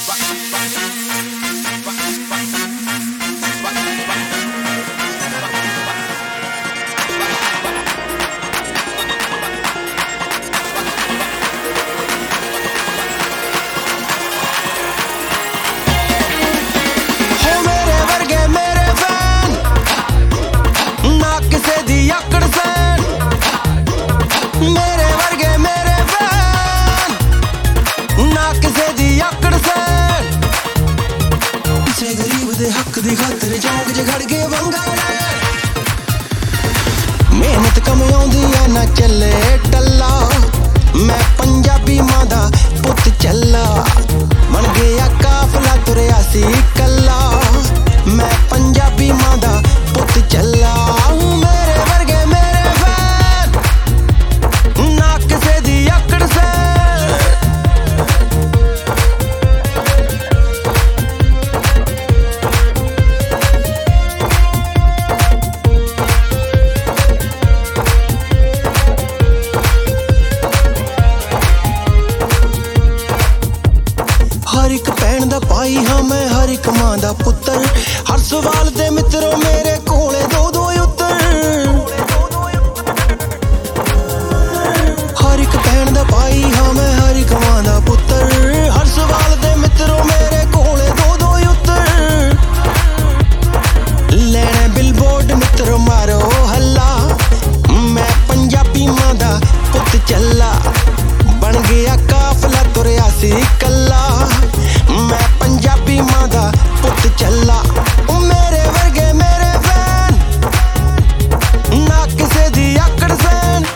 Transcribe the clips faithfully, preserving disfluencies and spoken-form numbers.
ਦੀ ਖਾਤਰ ਚੌਂਕ 'ਚ ਖੜ ਕੇ ਵੰਗਾਲਾ ਮਿਹਨਤ ਕਮਾਉਂਦੀ ਐ ਨਾ ਚੱਲੇ ਟੱਲਾ ਮੈਂ ਪੰਜਾਬੀ ਮਾਂ ਦਾ ਪੁੱਤ ਚੱਲਾ ਬਣ ਗਿਆ ਕਾਫਲਾ ਤੁਰਿਆ ਸੀ ਕੱਲਾ ਮੈਂ ਪੰਜਾਬੀ ਮਾਂ ਦਾ ਪੁੱਤ ਚੱਲਾ ਮੇਰੇ ਵਰਗੇ ਮੇਰੇ ਫੈਨ ਨਾ ਕਿਸੇ ਦੀ ਆਕੜ ਸੇ हर एक भैन दा भाई हाँ मैं हर एक मां दा पुत्तर हर सवाल दे मित्रों मेरे कोले दो दो उत्तर हर एक भैन दा भाई हाँ मैं हर एक मां दा पुत्तर हर सवाल दे मित्रों मेरे कोले दो दो उत्तर लेने बिलबोर्ड मित्रों मारो हल्ला मैं पंजाबी मां दा पुत चला बन गया काफला तुरिया सी कल्ला मैं पंजाबी मां दा पुत चला मेरे वर्गे मेरे फैन ना किसे दी आकड़ सैन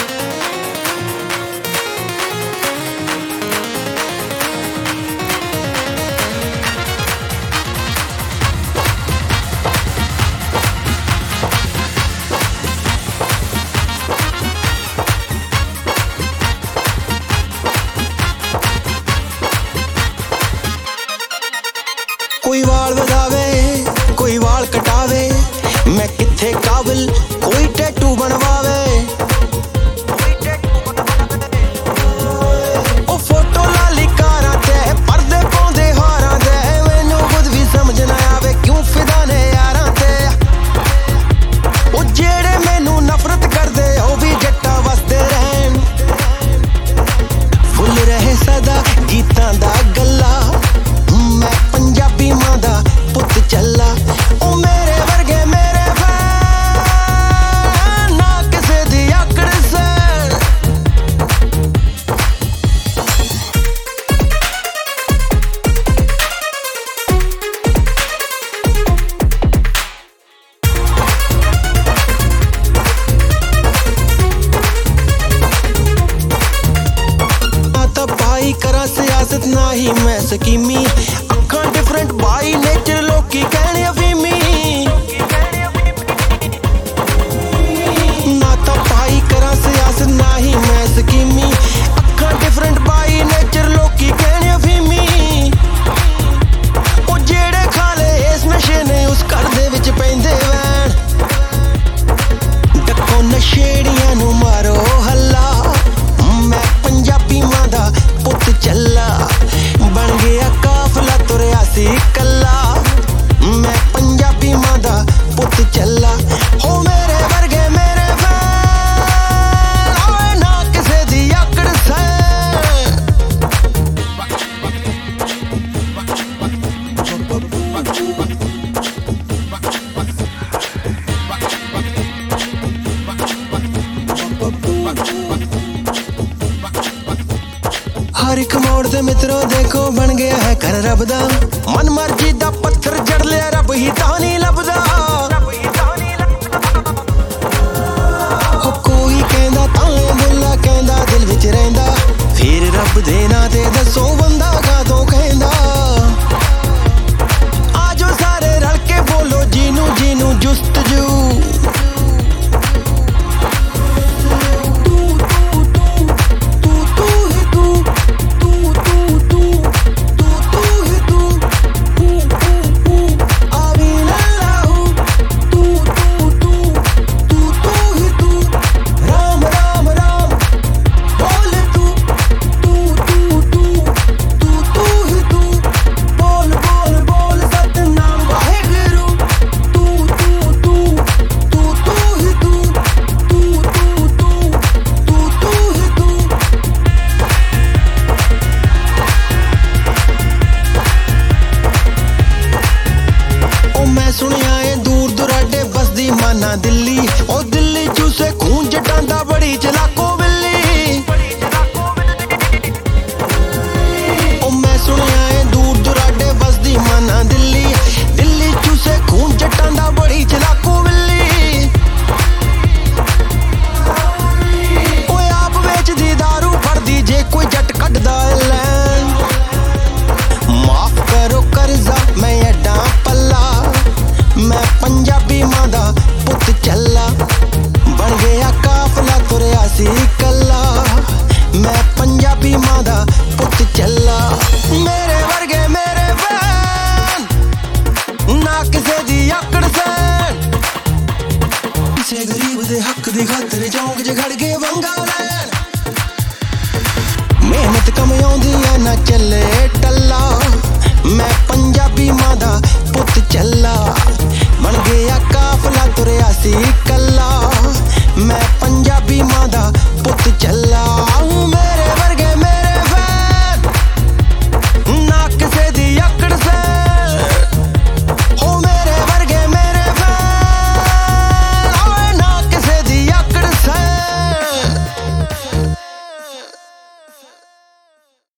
कोई वाल वधावे कोई वाल कटावे मैं किथे काबिल कोई टैटू बनवावे ओ फोटो लाली कारां ते पर्दे पाउंदे हारां दे मैनू खुद भी समझ ना आवे क्यों फिदा ने यारां ते ओ जेड़े मैनू नफरत करदे ओ भी जट्टां वसदे रहन फुल रहे सदा गीतां दा गल्ला मैं पंजाबी मां दा पुत चला ओ मेरे वर्गे मेरे फैन ना किसे दी आकड़ से आता भाई करा सियासत ना ही मैं सकीमी अखां डिफरेंट बाई नेचर लोकी कहने अफीमी ना तो भाई करा सियासत ना ही मैं सकीमी अखां डिफरेंट बाई नेचर लोकी कहने अफीमी ओ जेड़े खाले इस नशे ने उस घर दे विच पैंदे वैन डको नशेड़ियां नू मारो हल्ला मैं पंजाबी मां दा पुत चला बन गया काफला तुरिया सी कल्ला मैं पंजाबी मां दा पुत चला हो मेरे वर्गे मेरे फैन ओए ना किसे दी आकड़ से हर एक मोड़ दे मित्रों देखो बन गया है घर रब दा मन मर्जी दा पत्थर जड़ लिया रब ही तां नहीं लभदा हो कोई कहंदा ताले बुल्ला कहंदा दिल विच रहिंदा फिर रब दे नां ते दसो बंदा कातों कहंदा आजो सारे रल के बोलो जीनू जीनू जुस्तजू तू ਮਾਨਾ ਦਿੱਲੀ ਉਹ ਦਿੱਲੀ ਚੂਸੇ ਖੂਨ ਜੱਟਾਂ ਦਾ ਬੜੀ ਚਲਾਕੋ ਬਿੱਲੀ ਉਹ ਮੈਂ ਸੁਣਿਆ ਏ ਦੂਰ ਦੁਰਾਡੇ ਵਸਦੀ ਮਾਨਾ ਦਿੱਲੀ ਦਿੱਲੀ ਚੂਸੇ ਖੂਨ ਜੱਟਾਂ ਦਾ ਬੜੀ ਚਲਾਕੋ ਬਿੱਲੀ ਓਏ ਆਪ ਵੇਚਦੀ ਦਾਰੂ ਫੜਦੀ ਜੇ ਕੋਈ ਜੱਟ ਕੱਢਦਾ ਲੈਣ ਮਾਫ ਕਰੋ ਕਰਜ਼ਾ ਮੈਂ ਐਡਾ ਪੱਲਾ ਮੈਂ ਪੰਜਾਬੀ ਮਾਂ ਦਾ ਪੁੱਤ ਚੱਲਾ ਬਣ ਗਿਆ ਕਾਫਲਾ ਤੁਰਿਆ ਸੀ ਕੱਲਾ ਮੈਂ ਪੰਜਾਬੀ ਮਾਂ ਦਾ ਪੁੱਤ ਚੱਲਾ ਮੇਰੇ ਵਰਗੇ ਮੇਰੇ ਭੈਣ ਨਾ ਕਿਸੇ ਦੀ ਆਕੜ ਸੈਨ ਕਿਸੇ ਗਰੀਬ ਦੇ ਹੱਕ ਦੀ ਖਾਤਰ ਚੌਂਕ 'ਚ ਖੜ ਕੇ ਵੰਗਾ ਲੈਣ ਮਿਹਨਤ ਕਮਾਉਂਦੀ ਐ ਨਾ ਚੱਲੇ ਟੱਲਾ ਮੈਂ ਪੰਜਾਬੀ ਮਾਂ ਦਾ ਪੁੱਤ ਚੱਲਾ ਬਣ ਗਿਆ ਕਾਫਲਾ ਤੁਰਿਆ ਸੀ